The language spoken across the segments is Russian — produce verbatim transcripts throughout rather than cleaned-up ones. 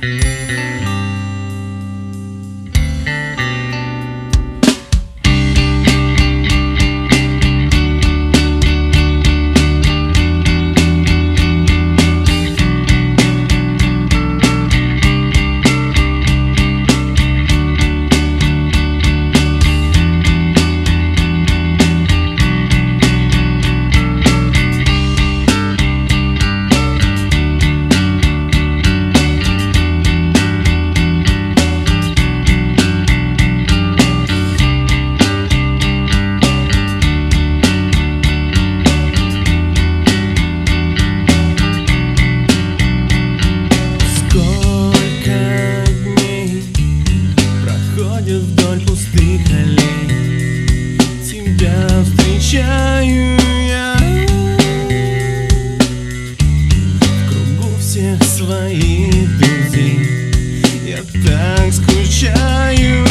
Вдоль пустых аллей тебя встречаю я, в кругу всех своих друзей. Я так скучаю,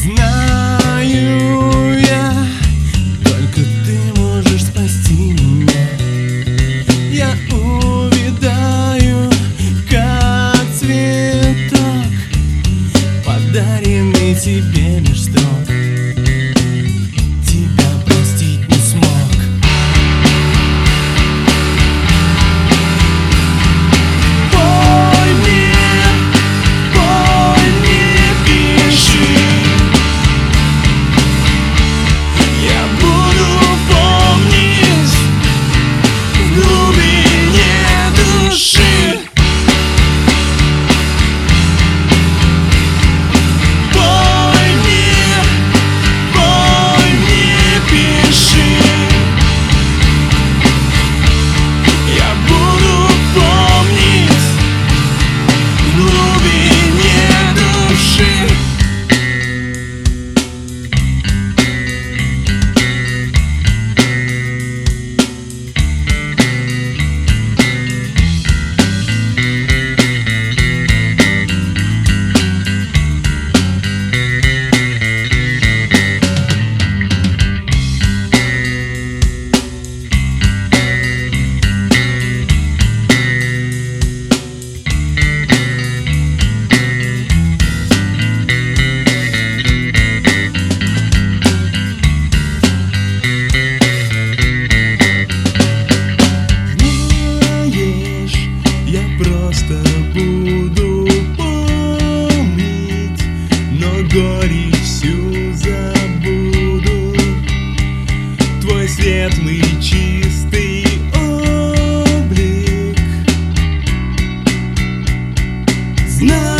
знаю я, только ты можешь спасти меня. Я увядаю, как цветок, подаренный тебе лишь строк. Тебя простить не смог. Пой мне, пой мне, пиши. Я буду помнить в глубине души. Буду помнить, но горечь всю забуду. Твой светлый чистый облик, знаю.